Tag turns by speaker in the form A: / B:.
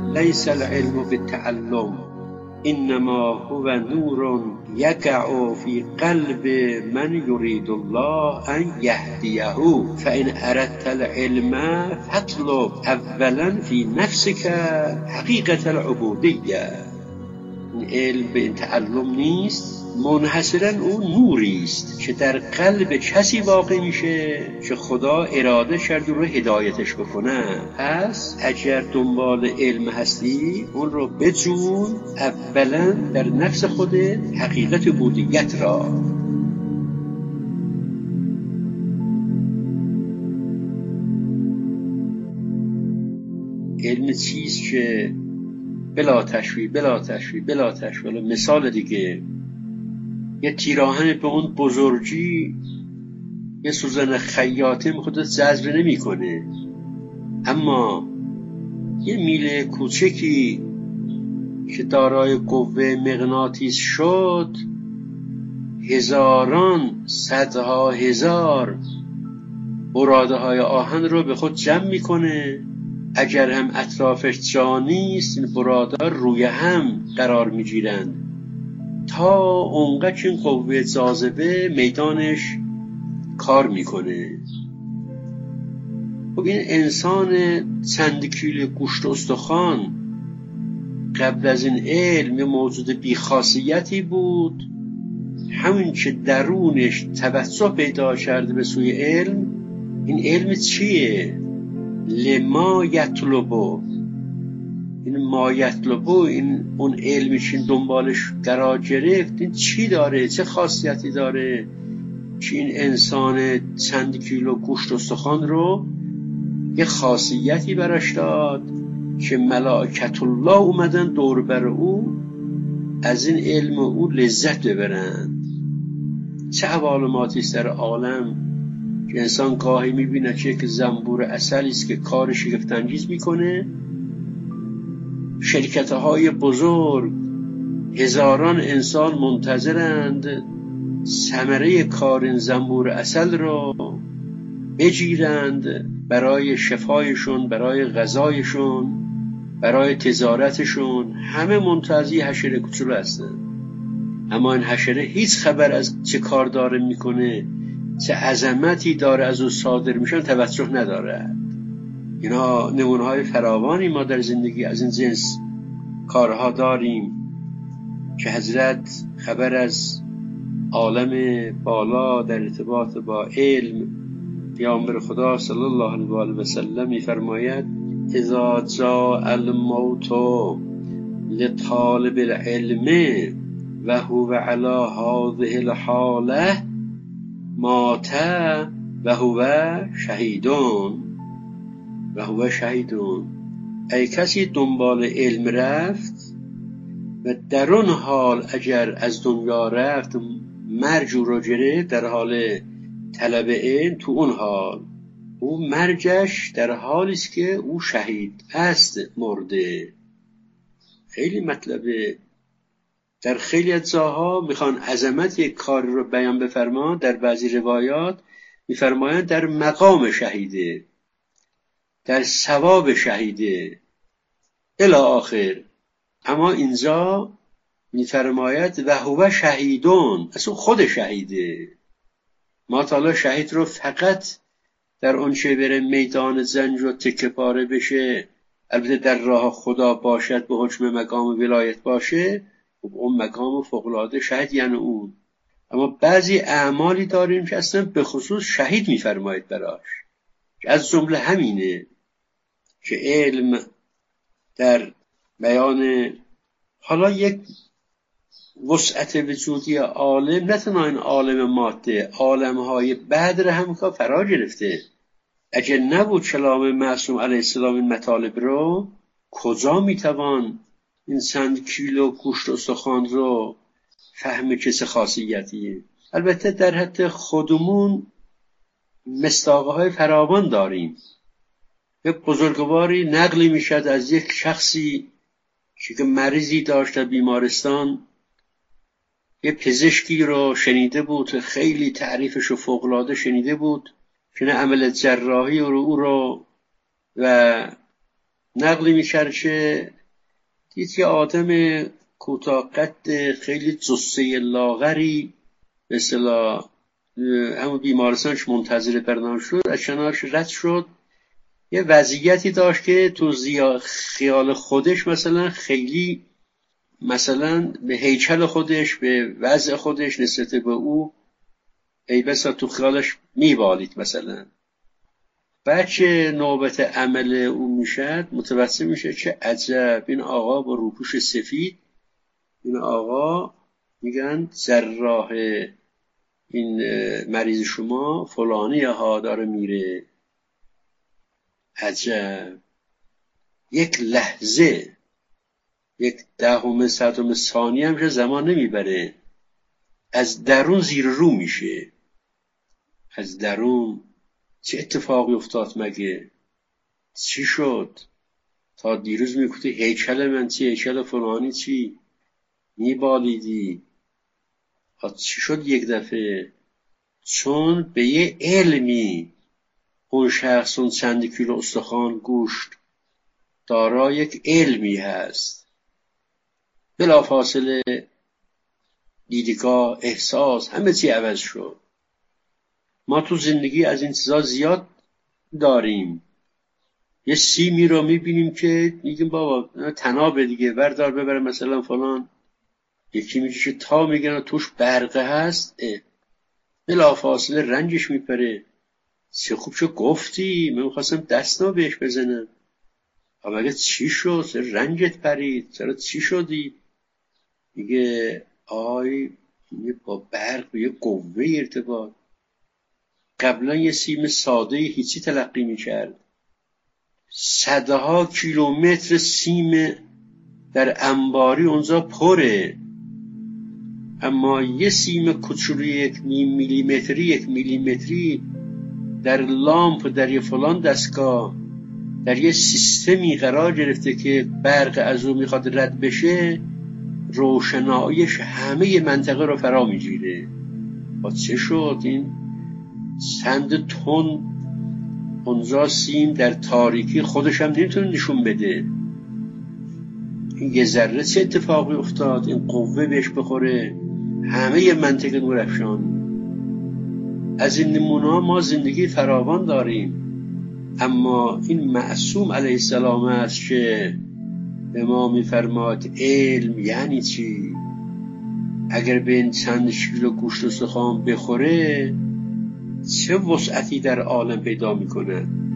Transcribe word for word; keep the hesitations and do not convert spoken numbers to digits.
A: لیس العلم بالتعلم انما هو نور یقع فی قلب من یرید الله ان یهدیه فان اردت العلم فاطلب اولا فی نفسک حقیقت العبودیه. این علم به این تعلم نیست، منحصرا او نوری است که در قلب کسی واقع میشه که خدا اراده کرد رو هدایتش بکنه. پس اگر دنبال علم هستی اون رو بجون اولا در نفس خودت حقیقت عبودیت را. علم چیست که بلا تشویق بلا تشویق بلا تشویق. مثال دیگه، یه تیراهن به اون بزرگی یه سوزن خیاطی خودت جذب نمی کنه، اما یه میله کوچکی که دارای قوه مغناطیس شد هزاران صدها هزار براده های آهن رو به خود جمع میکنه. اگر هم اطرافش جا نیست این براده روی هم قرار میگیرند تا اونقدر که این قوه جاذبه میدانش کار میکنه. خب این انسان چند کیلو گوشت و استخوان قبل از این علم موجود بیخاصیتی بود، همین که درونش توسع پیدا کرده به سوی علم. این علم چیه؟ لما یطلبو. این ما یطلبو، این اون علمی که دنبالش قرار گرفت، این چی داره؟ چه خاصیتی داره که این انسان چند کیلو گوشت و استخوان رو یه خاصیتی براش داد که ملائکت الله اومدن دور بر او از این علم او لذت ببرند. چه عوالماتی است در عالم که انسان گاهی میبینه که یک زنبور عسلی است که کار شگفت انگیز میکنه. شرکت‌های بزرگ هزاران انسان منتظرند ثمره کار این زنبور عسل رو بگیرند برای شفایشون، برای غذایشون، برای تجارتشون. همه منتظر حشره کوچولو هستن، اما این حشره هیچ خبر از چه کار داره میکنه، چه عظمتی داره از اون صادر میشن توجه نداره. اینا نمونه‌های فراوانی ما در زندگی از این جنس کارها داریم که حضرت خبر از عالم بالا در ارتباط با علم پیامبر خدا صلی الله علیه و آله و سلم می‌فرماید اذا جاء الموت لطالب العلم و هو علی هذه الحاله مات و هو شهیدون و هو شهیدون. ای کسی دنبال علم رفت و در اون حال اگر از دنیا رفت مرگ رو گرفت در حال طلب علم، تو اون حال او مرگش در حالی است که او شهید است، مرده. خیلی مطلبه. در خیلی از جاها میخوان عظمت یک کار رو بیان بفرمان، در بعضی روایات میفرمایند در مقام شهیده، در ثواب شهیده الی آخر. اما اینجا میفرماید و هو شهیدون، اصلا خود شهیده. ما تعالی شهید رو فقط در اون چه بره میدان جنگ و تکه پاره بشه، البته در راه خدا باشد به حکم مقام ولایت باشه، خب اون مقام فوق‌العاده شهید یعنی اون. اما بعضی اعمالی داریم که اصلا به خصوص شهید میفرماید براش، که از جمله همینه که علم در بیان حالا یک وسعت وجودی عالم، نه تنها این عالم ماده، عالمهای بعد را هم که فرا گرفته. اگر نبود کلام معصوم علیه السلام این مطالب رو، کجا میتوان این چند کیلو گوشت و استخوان رو فهم کسی خاصیتیه؟ البته در حد خودمون مصداقهای فراوان داریم. یک بزرگواری نقلی میشد از یک شخصی که مریضی داشت در بیمارستان، یه پزشکی رو شنیده بود، خیلی تعریفش رو فوق‌العاده شنیده بود که نه عمل جراحی رو او رو و نقلی میکرد که دید یه آدم کوتاه قد خیلی جثه لاغری به اصطلاح همون بیمارستانش منتظر پرنام شد، از کنارش رد شد. یه وضعیتی داشت که تو زیا خیال خودش مثلا خیلی مثلا به هیکل خودش، به وضع خودش نسبت به او ای بسا تو خیالش میبالید. مثلا بچه نوبت عمل او میشد متوسط میشه چه عجب این آقا با روپوش سفید، این آقا میگن جراح این مریض شما فلانی ها داره میره. عجب، یک لحظه، یک دهم صدم ثانیه هم زمان نمیبره، از درون زیر رو میشه. از درون چه اتفاقی افتاد مگه؟ چی شد؟ تا دیروز میگفتی هیکل من چی، هیکل فلانی چی، میبالیدی. چی شد یک دفعه؟ چون به یه علمی اون شخص اون چند کیلو استخوان گوشت دارای یک علمی هست، بلافاصله دیدگاه، احساس، همه چی عوض شد. ما تو زندگی از این چیزا زیاد داریم. یه سیمی رو میبینیم که میگیم بابا تنابه دیگه، بردار ببره مثلا فلان. یکی میگه که تا میگن توش برقه هست، بلافاصله رنجش میپره. چه خوب چه گفتی، من میخواستم دستنا بهش بزنم. اما اگه چی شد؟ چرا رنجت پرید؟ چرا چی شدی؟ میگه آی با برق به یه قوه ارتباط. قبلا یه سیم ساده هیچی تلقی میکرد، صدها کیلومتر سیم در انباری اونجا پره، اما یه سیم کوچولوی یک نیم میلیمتری یک میلیمتری در لامپ، در یه فلان دستگاه، در یه سیستمی قرار گرفته که برق از اون میخواد رد بشه، روشناییش همه منطقه رو فرا میگیره. با چه شد؟ این چند تن اونجا سیم در تاریکی خودش هم نمیتونه نشون بده. این یه ذره چه اتفاقی افتاد؟ این قوه بهش بخوره همه منطقه نور افشان. از این نمونه ما زندگی فراوان داریم. اما این معصوم علیه السلام است که به ما میفرماد علم یعنی چی؟ اگر به این چند کیلو گوشت و استخوان بخوره چه وسعتی در عالم پیدا میکنه؟